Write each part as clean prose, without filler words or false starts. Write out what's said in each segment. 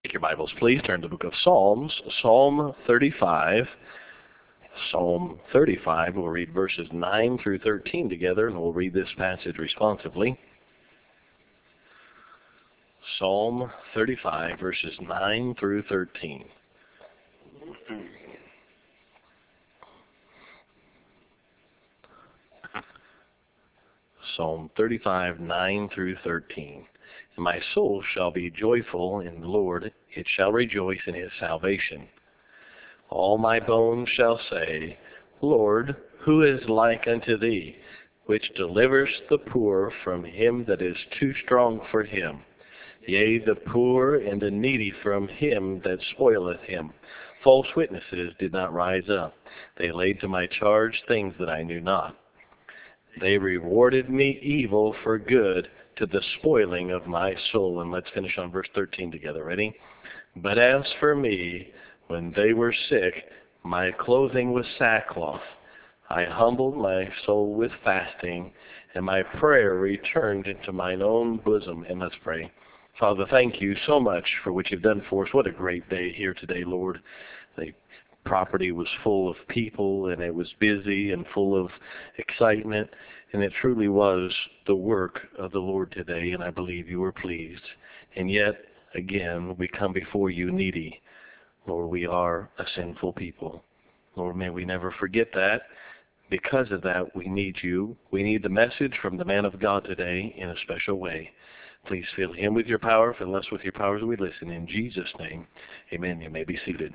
Take your Bibles, please. Turn to the book of Psalms, Psalm 35. Psalm 35, we'll read verses 9 through 13 together, and we'll read this passage responsively. Psalm 35, verses 9 through 13. Psalm 35, 9 through 13. And my soul shall be joyful in the Lord, it shall rejoice in his salvation. All my bones shall say, Lord, who is like unto thee, which delivers the poor from him that is too strong for him, yea, the poor and the needy from him that spoileth him. False witnesses did not rise up. They laid to my charge things that I knew not. They rewarded me evil for good, to the spoiling of my soul. And let's finish on verse 13 together. Ready? But as for me, when they were sick, my clothing was sackcloth. I humbled my soul with fasting, and my prayer returned into mine own bosom. And let's pray. Father, thank you so much for what you've done for us. What a great day here today, Lord. The property was full of people, and it was busy and full of excitement, and it truly was the work of the Lord today, and I believe you were pleased. And yet, again, we come before you needy. Lord, we are a sinful people. Lord, may we never forget that. Because of that, we need you. We need the message from the man of God today in a special way. Please fill him with your power, fill us with your power as we listen. In Jesus' name, amen. You may be seated.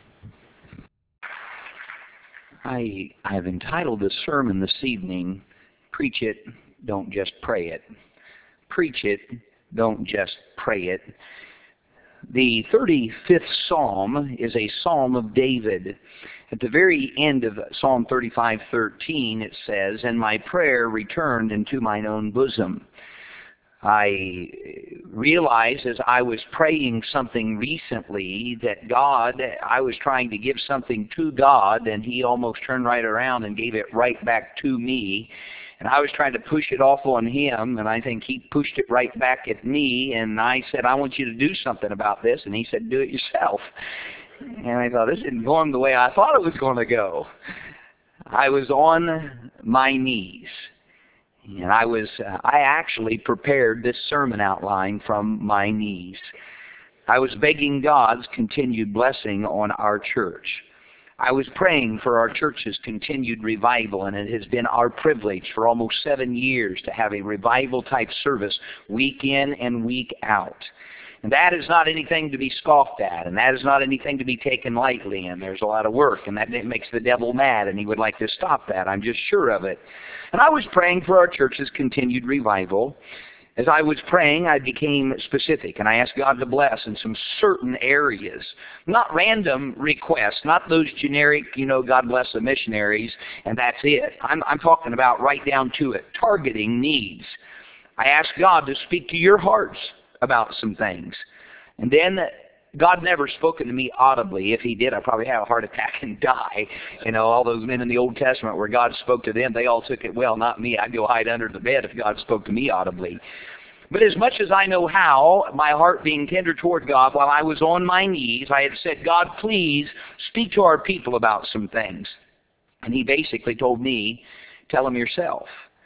I've entitled this sermon this evening, Preach It, Don't Just Pray It. Preach it, don't just pray it. The 35th Psalm is a Psalm of David. At the very end of Psalm 35:13 it says, And my prayer returned into mine own bosom. I realized as I was praying something recently that I was trying to give something to God, and he almost turned right around and gave it right back to me. And I was trying to push it off on him, and I think he pushed it right back at me, and I said, I want you to do something about this. And he said, do it yourself. And I thought, this isn't going the way I thought it was going to go. I was on my knees. And I actually prepared this sermon outline from my knees. I was begging God's continued blessing on our church. I was praying for our church's continued revival, and it has been our privilege for almost 7 years to have a revival-type service week in and week out. And that is not anything to be scoffed at, and that is not anything to be taken lightly, and there's a lot of work, and that makes the devil mad, and he would like to stop that. I'm just sure of it. And I was praying for our church's continued revival. As I was praying, I became specific, and I asked God to bless in some certain areas. Not random requests, not those generic, God bless the missionaries, and that's it. I'm talking about right down to it, targeting needs. I asked God to speak to your hearts about some things. And then God never spoken to me audibly. If he did, I'd probably have a heart attack and die. All those men in the Old Testament where God spoke to them, they all took it well, not me. I'd go hide under the bed if God spoke to me audibly. But as much as I know how, my heart being tender toward God, while I was on my knees, I had said, God, please speak to our people about some things. And he basically told me, tell them yourself.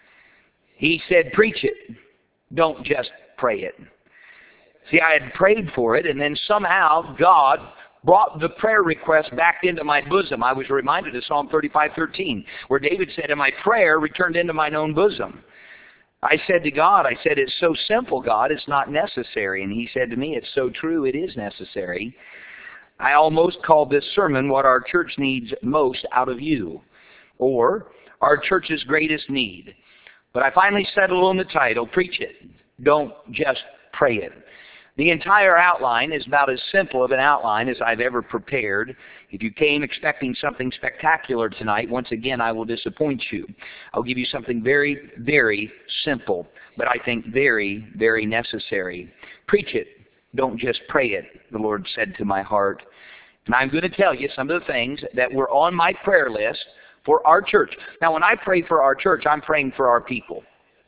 He said, preach it. Don't just pray it. See, I had prayed for it, and then somehow God brought the prayer request back into my bosom. I was reminded of Psalm 35:13, where David said, and my prayer returned into mine own bosom. I said to God, it's so simple, God, it's not necessary. And he said to me, it's so true, it is necessary. I almost called this sermon what our church needs most out of you, or our church's greatest need. But I finally settled on the title, Preach It, Don't Just Pray It. The entire outline is about as simple of an outline as I've ever prepared. If you came expecting something spectacular tonight, once again, I will disappoint you. I'll give you something very, very simple, but I think very, very necessary. Preach it. Don't just pray it, the Lord said to my heart. And I'm going to tell you some of the things that were on my prayer list for our church. Now, when I pray for our church, I'm praying for our people.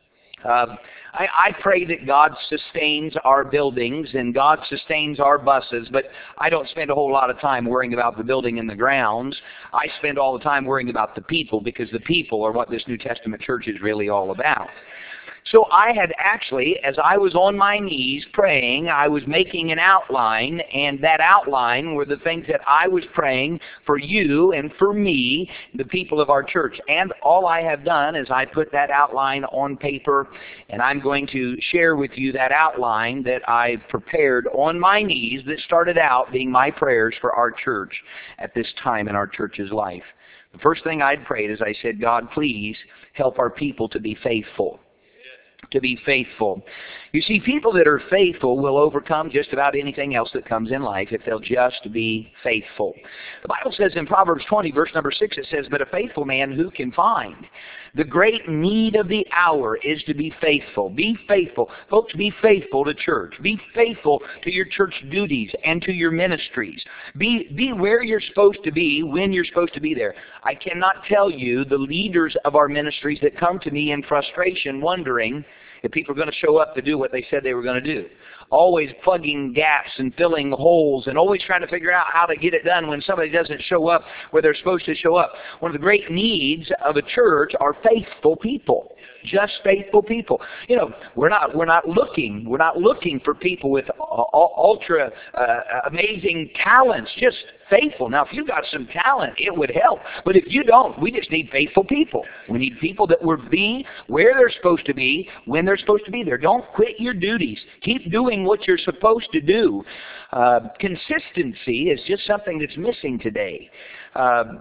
I pray that God sustains our buildings and God sustains our buses, but I don't spend a whole lot of time worrying about the building and the grounds. I spend all the time worrying about the people, because the people are what this New Testament church is really all about. So I had actually, as I was on my knees praying, I was making an outline, and that outline were the things that I was praying for you and for me, the people of our church. And all I have done is I put that outline on paper, and I'm going to share with you that outline that I prepared on my knees that started out being my prayers for our church at this time in our church's life. The first thing I'd prayed is I said, God, please help our people to be faithful. To be faithful. You see, people that are faithful will overcome just about anything else that comes in life if they'll just be faithful. The Bible says in Proverbs 20, verse number 6, it says, but a faithful man who can find? The great need of the hour is to be faithful. Be faithful. Folks, be faithful to church. Be faithful to your church duties and to your ministries. Be where you're supposed to be when you're supposed to be there. I cannot tell you the leaders of our ministries that come to me in frustration wondering if people are going to show up to do what they said they were going to do. Always plugging gaps and filling holes and always trying to figure out how to get it done when somebody doesn't show up where they're supposed to show up. One of the great needs of a church are faithful people. Just faithful people. You know, we're not looking for people with ultra amazing talents. Just faithful. Now, if you've got some talent, it would help. But if you don't, we just need faithful people. We need people that will be where they're supposed to be, when they're supposed to be there. Don't quit your duties. Keep doing what you're supposed to do. Consistency is just something that's missing today. I'll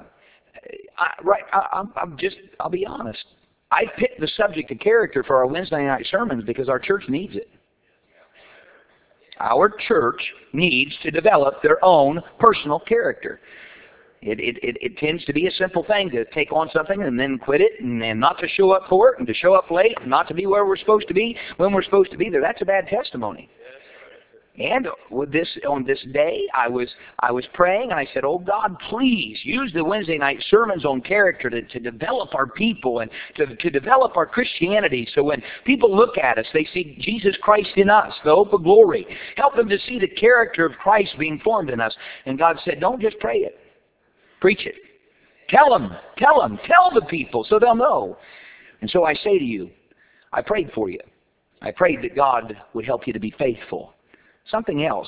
be honest. I picked the subject of character for our Wednesday night sermons because our church needs it. Our church needs to develop their own personal character. It tends to be a simple thing to take on something and then quit it and not to show up for it and to show up late and not to be where we're supposed to be when we're supposed to be there. That's a bad testimony. And on this day, I was praying, and I said, oh, God, please use the Wednesday night sermons on character to develop our people and to develop our Christianity, so when people look at us, they see Jesus Christ in us, the hope of glory. Help them to see the character of Christ being formed in us. And God said, don't just pray it. Preach it. Tell the people so they'll know. And so I say to you, I prayed for you. I prayed that God would help you to be faithful. Something else.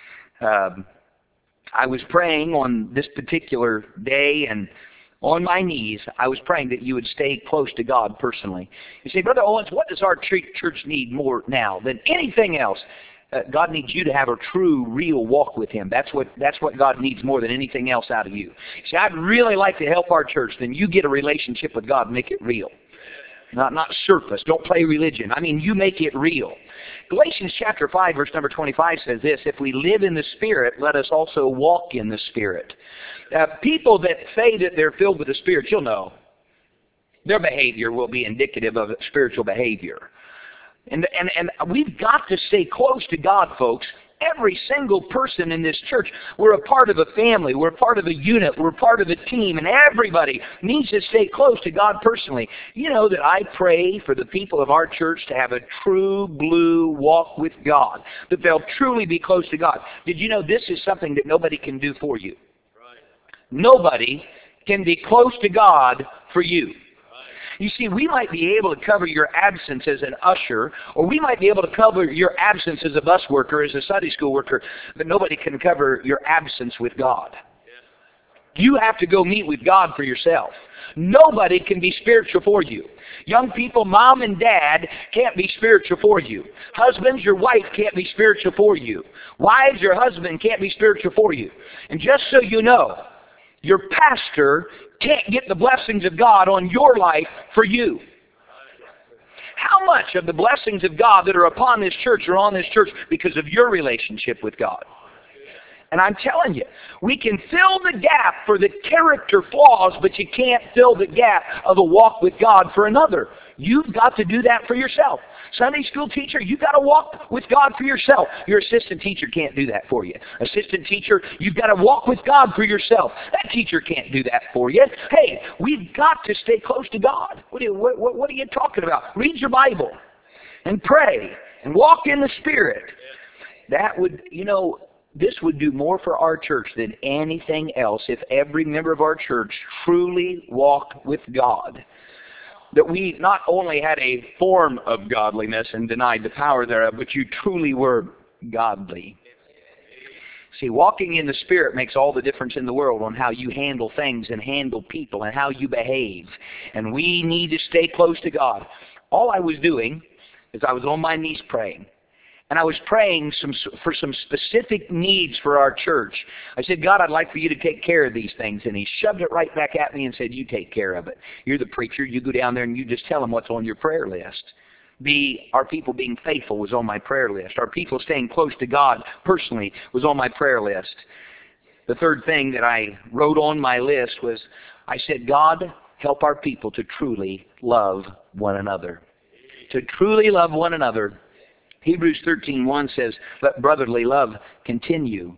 I was praying on this particular day, and on my knees, I was praying that you would stay close to God personally. You say, Brother Owens, what does our church need more now than anything else? God needs you to have a true, real walk with Him. That's what God needs more than anything else out of you. See, I'd really like to help our church. Then you get a relationship with God, make it real. Not surface. Don't play religion. I mean, you make it real. Galatians chapter 5, verse number 25 says this, if we live in the Spirit, let us also walk in the Spirit. People that say that they're filled with the Spirit, you'll know, their behavior will be indicative of spiritual behavior. And we've got to stay close to God, folks. Every single person in this church, we're a part of a family, we're a part of a unit, we're part of a team, and everybody needs to stay close to God personally. You know that I pray for the people of our church to have a true blue walk with God, that they'll truly be close to God. Did you know this is something that nobody can do for you? Right. Nobody can be close to God for you. You see, we might be able to cover your absence as an usher, or we might be able to cover your absence as a bus worker, as a Sunday school worker, but nobody can cover your absence with God. You have to go meet with God for yourself. Nobody can be spiritual for you. Young people, mom and dad can't be spiritual for you. Husbands, your wife can't be spiritual for you. Wives, your husband can't be spiritual for you. And just so you know, your pastor can't get the blessings of God on your life for you. How much of the blessings of God that are upon this church are on this church because of your relationship with God? And I'm telling you, we can fill the gap for the character flaws, but you can't fill the gap of a walk with God for another. You've got to do that for yourself. Sunday school teacher, you've got to walk with God for yourself. Your assistant teacher can't do that for you. Assistant teacher, you've got to walk with God for yourself. That teacher can't do that for you. Hey, we've got to stay close to God. What are you talking about? Read your Bible. and pray and walk in the Spirit. That would, this would do more for our church than anything else if every member of our church truly walked with God. That we not only had a form of godliness and denied the power thereof, but you truly were godly. See, walking in the Spirit makes all the difference in the world on how you handle things and handle people and how you behave. And we need to stay close to God. All I was doing is I was on my knees praying. And I was praying for some specific needs for our church. I said, God, I'd like for you to take care of these things. And he shoved it right back at me and said, you take care of it. You're the preacher. You go down there and you just tell them what's on your prayer list. Our people being faithful was on my prayer list. Our people staying close to God personally was on my prayer list. The third thing that I wrote on my list was, I said, God, help our people to truly love one another. To truly love one another. Hebrews 13:1 says, let brotherly love continue.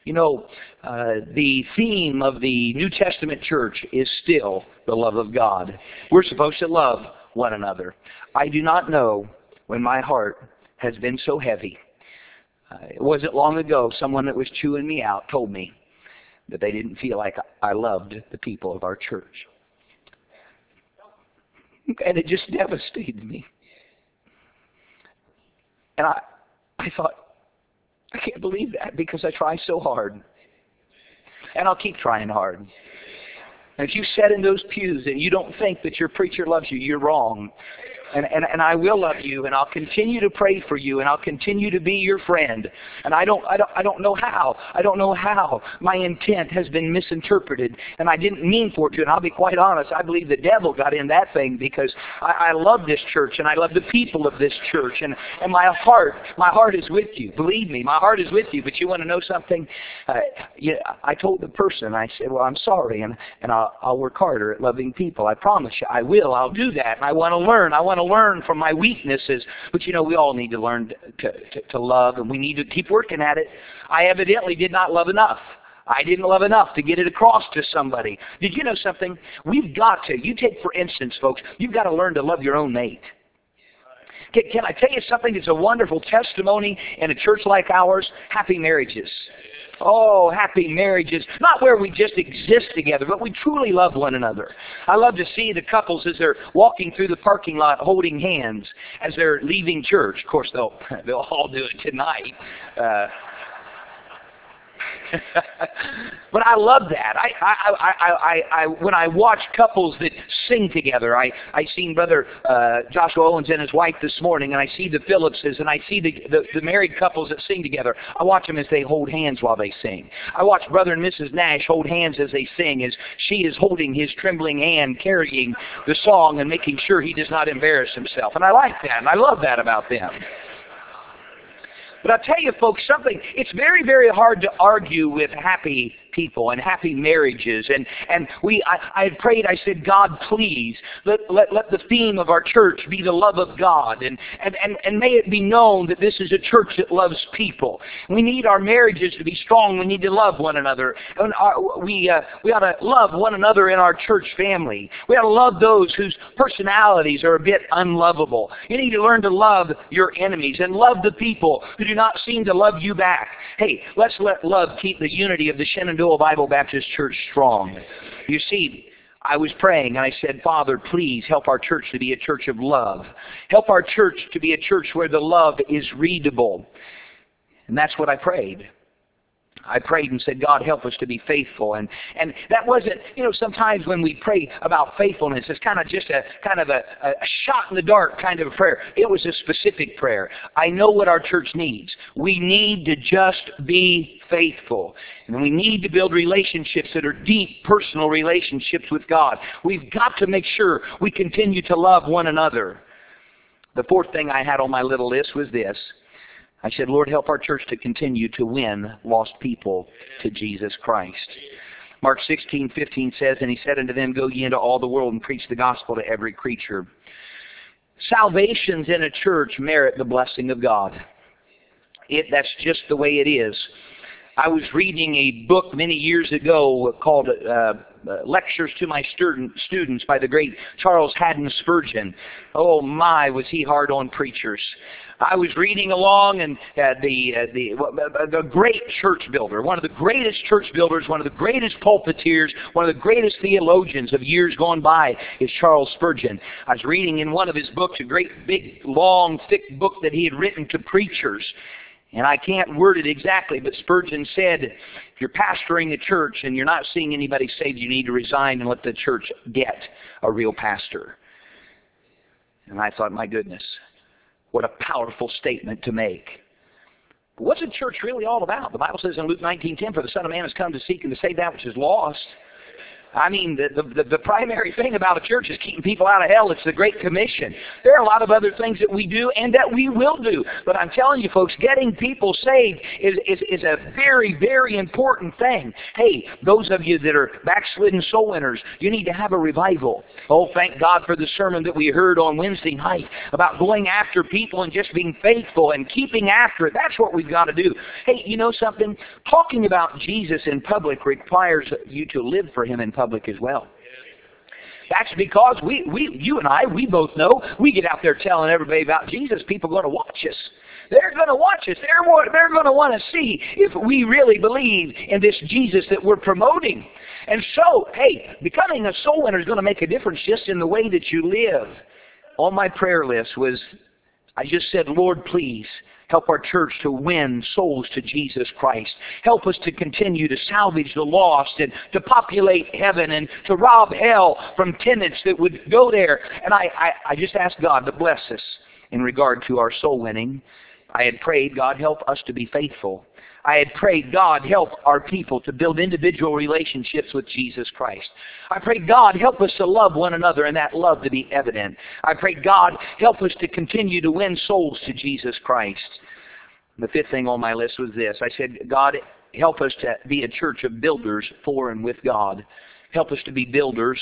The theme of the New Testament church is still the love of God. We're supposed to love one another. I do not know when my heart has been so heavy. It wasn't long ago someone that was chewing me out told me that they didn't feel like I loved the people of our church. And it just devastated me. And I thought, I can't believe that because I try so hard. And I'll keep trying hard. And if you sit in those pews and you don't think that your preacher loves you, you're wrong. And I will love you, and I'll continue to pray for you, and I'll continue to be your friend. And I don't know how. I don't know how my intent has been misinterpreted, and I didn't mean for it to. And I'll be quite honest, I believe the devil got in that thing because I love this church, and I love the people of this church, and my heart is with you. Believe me, my heart is with you. But you want to know something? I told the person, I said, well, I'm sorry, and I'll work harder at loving people. I promise you, I will. I'll do that. And I want to learn. I want to learn from my weaknesses. But we all need to learn to love, and we need to keep working at it. I evidently did not love enough. I didn't love enough to get it across to somebody. Did you know something? We've got to. You take, for instance, folks, you've got to learn to love your own mate. Can I tell you something that's a wonderful testimony in a church like ours? Happy marriages. Oh, happy marriages. Not where we just exist together, but we truly love one another. I love to see the couples as they're walking through the parking lot holding hands as they're leaving church. Of course, they'll all do it tonight. But I love that. When I watch couples that sing together, I seen Brother Joshua Owens and his wife this morning, and I see the Phillipses, and I see the married couples that sing together. I watch them as they hold hands while they sing. I watch Brother and Mrs. Nash hold hands as they sing, as she is holding his trembling hand, carrying the song and making sure he does not embarrass himself. And I like that, and I love that about them. But I'll tell you, folks, something, it's very, very hard to argue with happy people and happy marriages. And I had prayed, I said, God, please, let the theme of our church be the love of God. And may it be known that this is a church that loves people. We need our marriages to be strong. We need to love one another. And we ought to love one another in our church family. We ought to love those whose personalities are a bit unlovable. You need to learn to love your enemies and love the people who do not seem to love you back. Hey, let's let love keep the unity of the Shenandoah Bible Baptist Church strong. You see, I was praying and I said, Father, please help our church to be a church of love. Help our church to be a church where the love is readable. And that's what I prayed. I prayed and said, God, help us to be faithful. And that wasn't, sometimes when we pray about faithfulness, it's kind of just a shot in the dark kind of a prayer. It was a specific prayer. I know what our church needs. We need to just be faithful. And we need to build relationships that are deep, personal relationships with God. We've got to make sure we continue to love one another. The fourth thing I had on my little list was this. I said, Lord, help our church to continue to win lost people to Jesus Christ. Mark 16:15 says, and he said unto them, go ye into all the world and preach the gospel to every creature. Salvations in a church merit the blessing of God. That's just the way it is. I was reading a book many years ago called Lectures to My Students by the great Charles Haddon Spurgeon. Oh my, was he hard on preachers. I was reading along, and the great church builder, one of the greatest church builders, one of the greatest pulpiteers, one of the greatest theologians of years gone by is Charles Spurgeon. I was reading in one of his books, a great big, long, thick book that he had written to preachers. And I can't word it exactly, but Spurgeon said, if you're pastoring a church and you're not seeing anybody saved, you need to resign and let the church get a real pastor. And I thought, my goodness, what a powerful statement to make. But what's a church really all about? The Bible says in Luke 19:10, for the Son of Man has come to seek and to save that which is lost. I mean, the primary thing about a church is keeping people out of hell. It's the Great Commission. There are a lot of other things that we do and that we will do. But I'm telling you, folks, getting people saved is a very, very important thing. Hey, those of you that are backslidden soul winners, you need to have a revival. Oh, thank God for the sermon that we heard on Wednesday night about going after people and just being faithful and keeping after it. That's what we've got to do. Hey, you know something? Talking about Jesus in public requires you to live for Him in public as well. That's because you and I, we both know, we get out there telling everybody about Jesus, people are going to watch us. They're going to watch us. They're going to want to see if we really believe in this Jesus that we're promoting. And so, hey, becoming a soul winner is going to make a difference just in the way that you live. On my prayer list was, I just said, Lord, please, help our church to win souls to Jesus Christ. Help us to continue to salvage the lost and to populate heaven and to rob hell from tenants that would go there. And I just asked God to bless us in regard to our soul winning. I had prayed, God, help us to be faithful. I had prayed, God, help our people to build individual relationships with Jesus Christ. I prayed, God, help us to love one another and that love to be evident. I prayed, God, help us to continue to win souls to Jesus Christ. The fifth thing on my list was this. I said, God, help us to be a church of builders for and with God. Help us to be builders.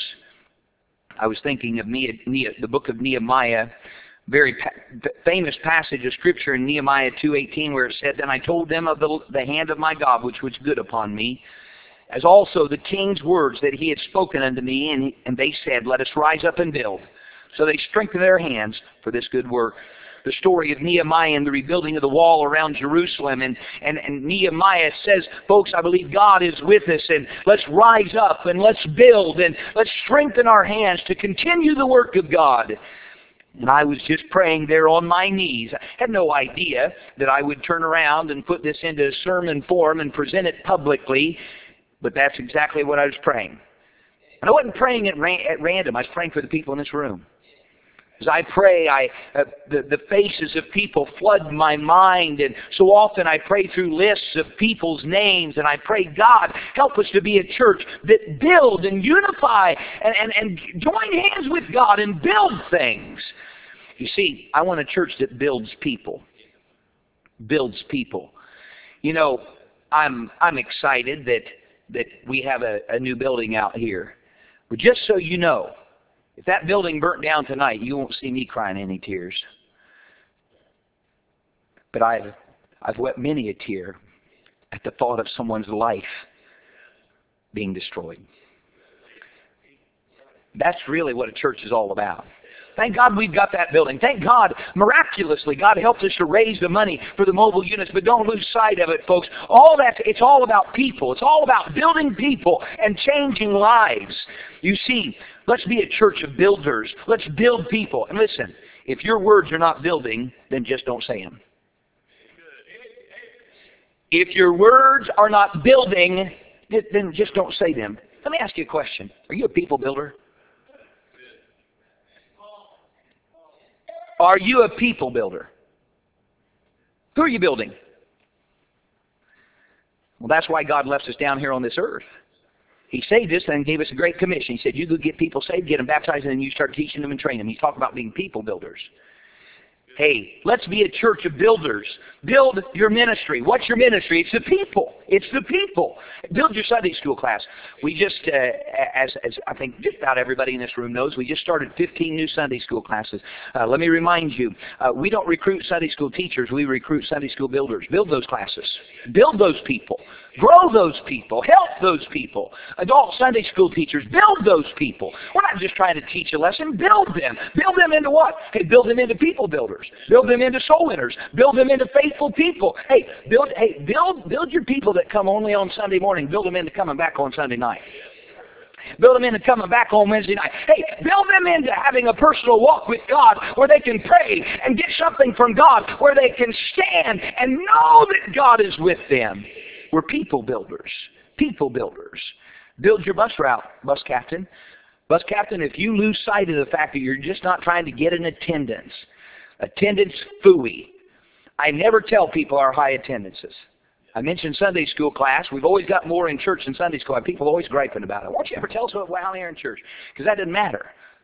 I was thinking of the book of Nehemiah. Very famous passage of Scripture in Nehemiah 2:18 where it said, then I told them of the hand of my God which was good upon me, as also the king's words that he had spoken unto me, and they said, let us rise up and build. So they strengthened their hands for this good work. The story of Nehemiah and the rebuilding of the wall around Jerusalem, and Nehemiah says, folks, I believe God is with us, and let's rise up and let's build and let's strengthen our hands to continue the work of God. And I was just praying there on my knees. I had no idea that I would turn around and put this into sermon form and present it publicly, but that's exactly what I was praying. And I wasn't praying at random. I was praying for the people in this room. As I pray, the faces of people flood my mind, and so often I pray through lists of people's names, and I pray, God, help us to be a church that build and unify and join hands with God and build things. You see, I want a church that builds people. Builds people. You know, I'm excited that we have a new building out here. But just so you know, if that building burnt down tonight, you won't see me crying any tears. But I've wept many a tear at the thought of someone's life being destroyed. That's really what a church is all about. Thank God we've got that building. Thank God, miraculously, God helped us to raise the money for the mobile units, but don't lose sight of it, folks. It's all about people. It's all about building people and changing lives. You see, let's be a church of builders. Let's build people. And listen, if your words are not building, then just don't say them. If your words are not building, then just don't say them. Let me ask you a question. Are you a people builder? Are you a people builder? Who are you building? Well, that's why God left us down here on this earth. He saved us and gave us a great commission. He said, you go get people saved, get them baptized, and then you start teaching them and training them. He's talking about being people builders. Hey, let's be a church of builders. Build your ministry. What's your ministry? It's the people. It's the people. Build your Sunday school class. We just, as I think just about everybody in this room knows, we just started 15 new Sunday school classes. Let me remind you, we don't recruit Sunday school teachers. We recruit Sunday school builders. Build those classes. Build those people. Grow those people. Help those people. Adult Sunday school teachers, build those people. We're not just trying to teach a lesson. Build them. Build them into what? Hey, build them into people builders. Build them into soul winners. Build them into faithful people. Build your people that come only on Sunday morning. Build them into coming back on Sunday night. Build them into coming back on Wednesday night. Hey, build them into having a personal walk with God where they can pray and get something from God, where they can stand and know that God is with them. We're people builders. People builders. Build your bus route, bus captain. Bus captain, if you lose sight of the fact that you're just not trying to get an attendance phooey. I never tell people our high attendances. I mentioned Sunday school class. We've always got more in church than Sunday school. And people are always griping about it. Why don't you ever tell us how many are in church? Because that doesn't matter.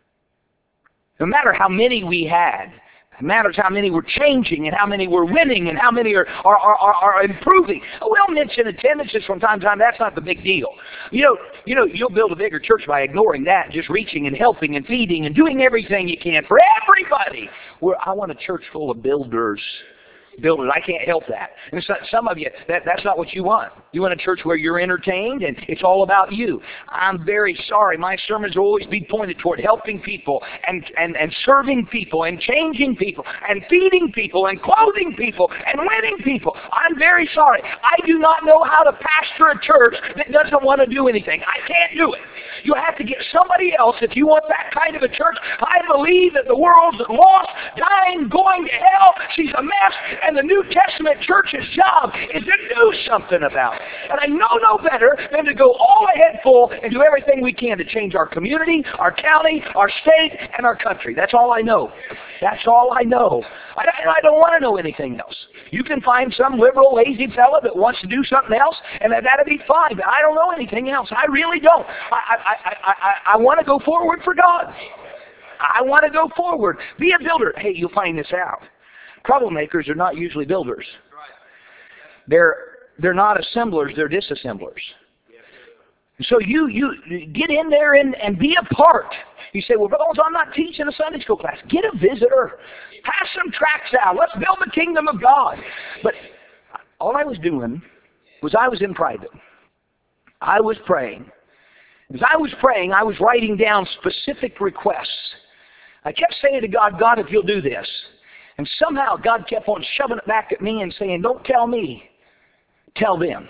No matter how many we had, it matters how many we're changing and how many we're winning and how many are improving. We'll mention attendances from time to time. That's not the big deal. You'll build a bigger church by ignoring that, just reaching and helping and feeding and doing everything you can for everybody. I want a church full of builders. I can't help that. And some of you, that's not what you want. You want a church where you're entertained and it's all about you. I'm very sorry. My sermons will always be pointed toward helping people and serving people and changing people and feeding people and clothing people and winning people. I'm very sorry. I do not know how to pastor a church that doesn't want to do anything. I can't do it. You have to get somebody else if you want that kind of a church. I believe that the world's lost, dying, going to hell. She's a mess. And the New Testament church's job is to do something about it. And I know no better than to go all ahead full and do everything we can to change our community, our county, our state, and our country. That's all I know. That's all I know. I don't want to know anything else. You can find some liberal, lazy fellow that wants to do something else, and that'll be fine. But I don't know anything else. I really don't. I want to go forward for God. I want to go forward. Be a builder. Hey, you'll find this out. Troublemakers are not usually builders. They're not assemblers, they're disassemblers. So you get in there and be a part. You say, well, Brother, I'm not teaching a Sunday school class. Get a visitor. Pass some tracts out. Let's build the kingdom of God. But all I was doing was I was in private. I was praying. As I was praying, I was writing down specific requests. I kept saying to God, God, if you'll do this. And somehow God kept on shoving it back at me and saying, don't tell me, tell them.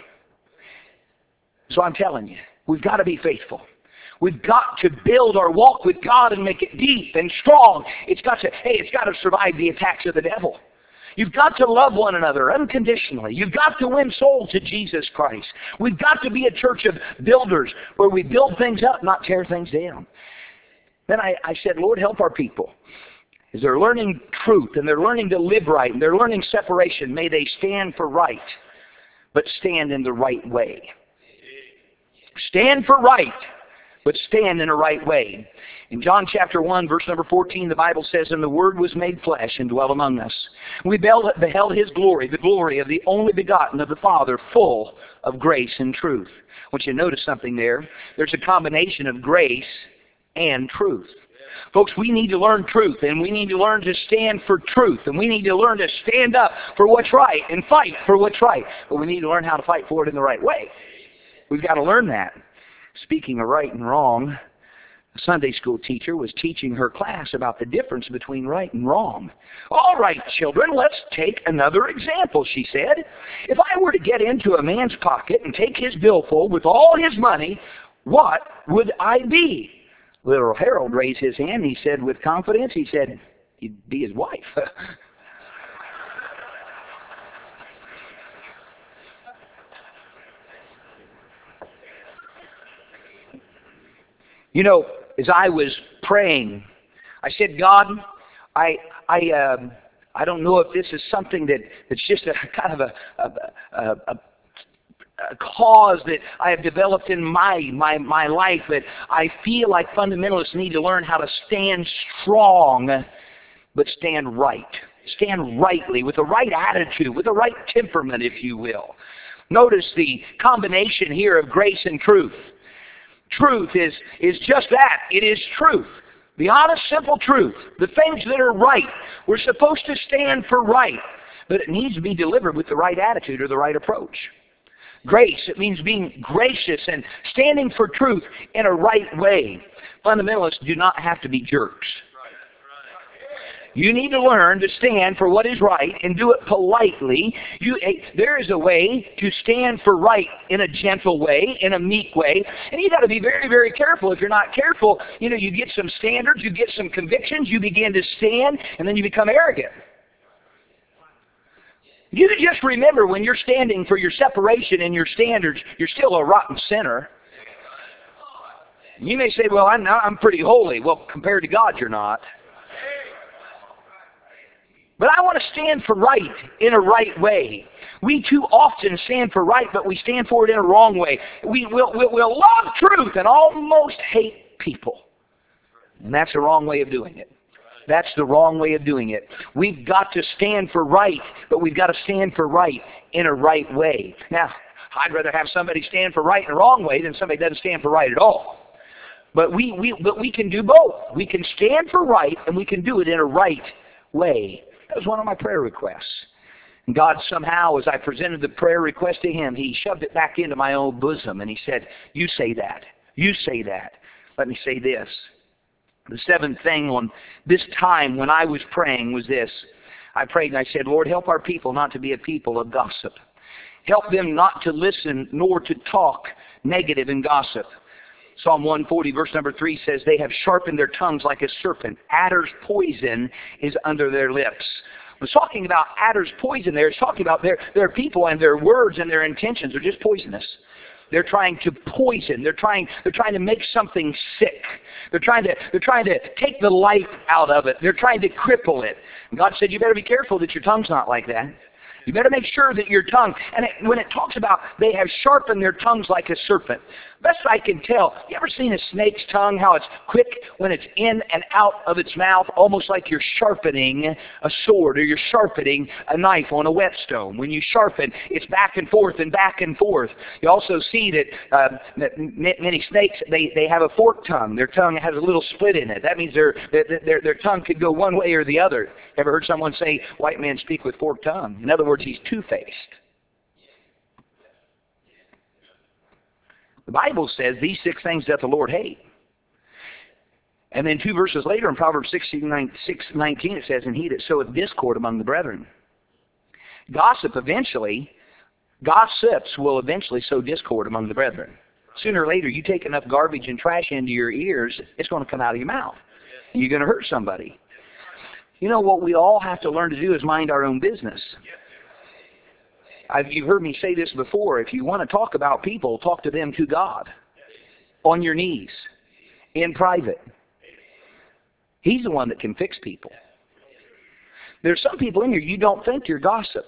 So I'm telling you, we've got to be faithful. We've got to build our walk with God and make it deep and strong. It's got to survive the attacks of the devil. You've got to love one another unconditionally. You've got to win souls to Jesus Christ. We've got to be a church of builders where we build things up, not tear things down. Then I said, Lord, help our people. As they're learning truth and they're learning to live right and they're learning separation, may they stand for right, but stand in the right way. Stand for right, but stand in the right way. In John chapter 1, verse number 14, the Bible says, and the Word was made flesh and dwelt among us. We beheld His glory, the glory of the only begotten of the Father, full of grace and truth. I want you to notice something there. There's a combination of grace and truth. Folks, we need to learn truth, and we need to learn to stand for truth, and we need to learn to stand up for what's right and fight for what's right. But we need to learn how to fight for it in the right way. We've got to learn that. Speaking of right and wrong, a Sunday school teacher was teaching her class about the difference between right and wrong. All right, children, let's take another example, she said. If I were to get into a man's pocket and take his billfold with all his money, what would I be? Little Harold raised his hand. He said with confidence, he said, he'd be his wife. You know, as I was praying, I said, God, I don't know if this is something that's just a kind of a cause that I have developed in my life, that I feel like fundamentalists need to learn how to stand strong, but stand right. Stand rightly, with the right attitude, with the right temperament, if you will. Notice the combination here of grace and truth. Truth is just that. It is truth. The honest, simple truth. The things that are right. We're supposed to stand for right, but it needs to be delivered with the right attitude or the right approach. Grace, it means being gracious and standing for truth in a right way. Fundamentalists do not have to be jerks. You need to learn to stand for what is right and do it politely. There is a way to stand for right in a gentle way, in a meek way, and you got to be very, very careful. If you're not careful, you get some standards, you get some convictions, you begin to stand, and then you become arrogant. You just remember when you're standing for your separation and your standards, you're still a rotten sinner. You may say, well, I'm pretty holy. Well, compared to God, you're not. But I want to stand for right in a right way. We too often stand for right, but we stand for it in a wrong way. We'll love truth and almost hate people. And that's the wrong way of doing it. That's the wrong way of doing it. We've got to stand for right, but we've got to stand for right in a right way. Now, I'd rather have somebody stand for right in a wrong way than somebody that doesn't stand for right at all. But we can do both. We can stand for right, and we can do it in a right way. That was one of my prayer requests. And God somehow, as I presented the prayer request to Him, He shoved it back into my own bosom, and He said, you say that. You say that. Let me say this. The seventh thing on this time when I was praying was this. I prayed and I said, Lord, help our people not to be a people of gossip. Help them not to listen nor to talk negative and gossip. Psalm 140 verse number 3 says, they have sharpened their tongues like a serpent. Adder's poison is under their lips. It's talking about adder's poison there. It's talking about their people and their words and their intentions are just poisonous. They're trying to poison. They're trying to make something sick. They're trying to take the life out of it. They're trying to cripple it. And God said, you better be careful that your tongue's not like that. You better make sure that your tongue, and when it talks about they have sharpened their tongues like a serpent, best I can tell, you ever seen a snake's tongue, how it's quick when it's in and out of its mouth, almost like you're sharpening a sword or you're sharpening a knife on a whetstone. When you sharpen, it's back and forth and back and forth. You also see that many snakes, they have a forked tongue. Their tongue has a little split in it. That means their tongue could go one way or the other. Ever heard someone say, white men speak with forked tongue? In other words, he's two-faced. The Bible says these 6 things doth the Lord hate. And then 2 verses later in Proverbs 6:19 it says, and he that soweth discord among the brethren. Gossips will eventually sow discord among the brethren. Sooner or later, you take enough garbage and trash into your ears, it's going to come out of your mouth. You're going to hurt somebody. You know what we all have to learn to do is mind our own business. You've heard me say this before. If you want to talk about people, talk to them to God. On your knees. In private. He's the one that can fix people. There's some people in here you don't think you're gossips.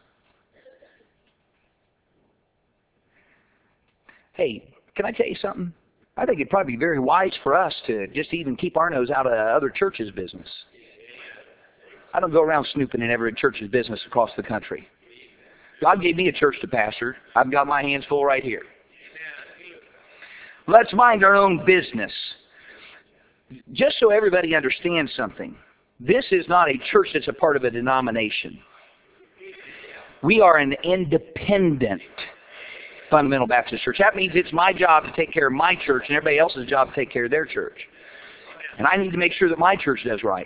Hey, can I tell you something? I think it'd probably be very wise for us to just even keep our nose out of other churches' business. I don't go around snooping in every church's business across the country. God gave me a church to pastor. I've got my hands full right here. Let's mind our own business. Just so everybody understands something, this is not a church that's a part of a denomination. We are an independent fundamental Baptist church. That means it's my job to take care of my church and everybody else's job to take care of their church. And I need to make sure that my church does right.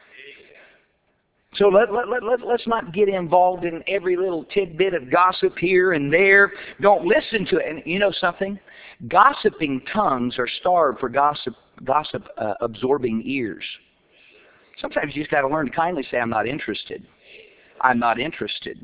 So let's not get involved in every little tidbit of gossip here and there. Don't listen to it. And you know something? Gossiping tongues are starved for gossip absorbing ears. Sometimes you just got to learn to kindly say, I'm not interested. I'm not interested.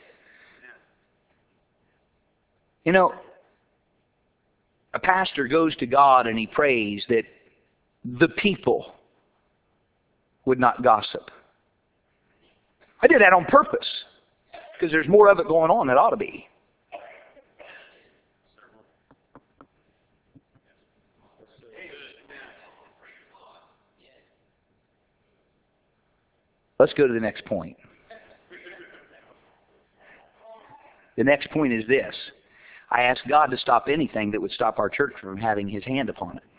You know, a pastor goes to God and he prays that the people would not gossip. I did that on purpose because there's more of it going on than ought to be. Let's go to the next point. The next point is this. I asked God to stop anything that would stop our church from having His hand upon it.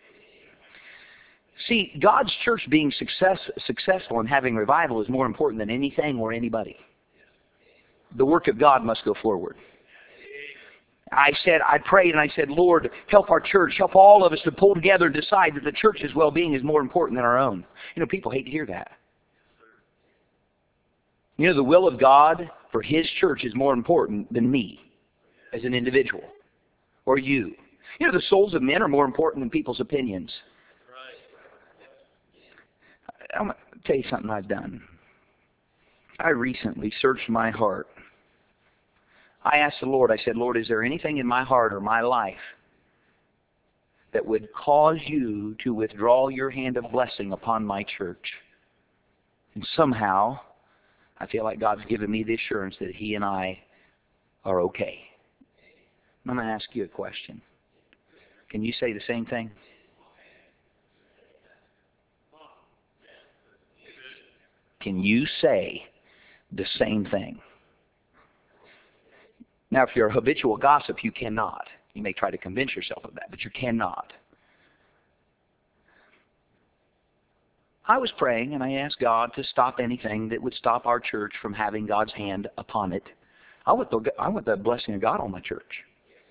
See, God's church being successful and having revival is more important than anything or anybody. The work of God must go forward. I prayed and I said, Lord, help our church, help all of us to pull together and decide that the church's well-being is more important than our own. You know, people hate to hear that. You know, the will of God for His church is more important than me as an individual or you. You know, the souls of men are more important than people's opinions. I'm going to tell you something I've done. I recently searched my heart. I asked the Lord, I said, Lord, is there anything in my heart or my life that would cause you to withdraw your hand of blessing upon my church? And somehow, I feel like God's given me the assurance that He and I are okay. I'm going to ask you a question. Can you say the same thing? Can you say the same thing? Now, if you're a habitual gossip, you cannot. You may try to convince yourself of that, but you cannot. I was praying, and I asked God to stop anything that would stop our church from having God's hand upon it. I want the blessing of God on my church.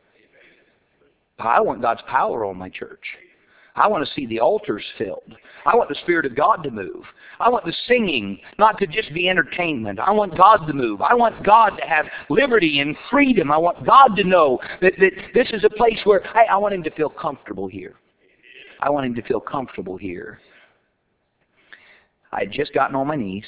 I want God's power on my church. I want to see the altars filled. I want the Spirit of God to move. I want the singing not to just be entertainment. I want God to move. I want God to have liberty and freedom. I want God to know that this is a place where I want Him to feel comfortable here. I want Him to feel comfortable here. I had just gotten on my knees.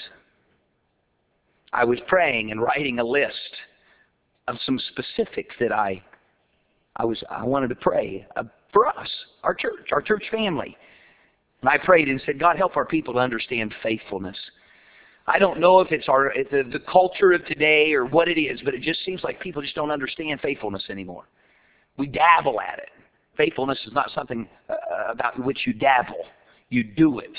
I was praying and writing a list of some specifics that I wanted to pray for us, our church family. And I prayed and said, God, help our people to understand faithfulness. I don't know if it's the culture of today or what it is, but it just seems like people just don't understand faithfulness anymore. We dabble at it. Faithfulness is not something about which you dabble. You do it.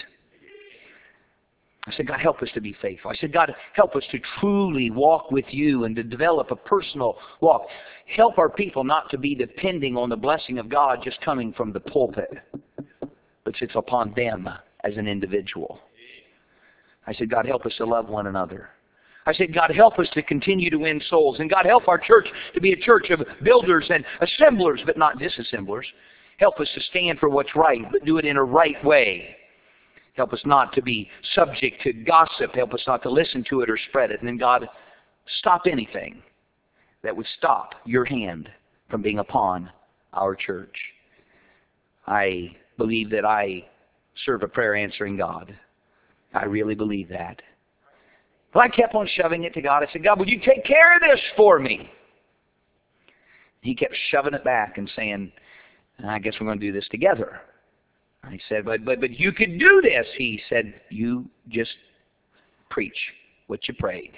I said, God, help us to be faithful. I said, God, help us to truly walk with you and to develop a personal walk. Help our people not to be depending on the blessing of God just coming from the pulpit, but it's upon them as an individual. I said, God, help us to love one another. I said, God, help us to continue to win souls. And God, help our church to be a church of builders and assemblers, but not disassemblers. Help us to stand for what's right, but do it in a right way. Help us not to be subject to gossip. Help us not to listen to it or spread it. And then, God, stop anything that would stop your hand from being upon our church. I believe that I serve a prayer-answering God. I really believe that. But I kept on shoving it to God. I said, God, would you take care of this for me? He kept shoving it back and saying, I guess we're going to do this together. I said, but you could do this. He said, you just preach what you prayed.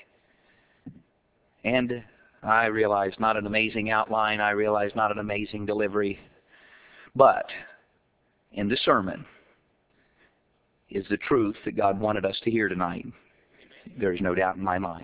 And I realized not an amazing outline. I realized not an amazing delivery. But in the sermon is the truth that God wanted us to hear tonight. There is no doubt in my mind.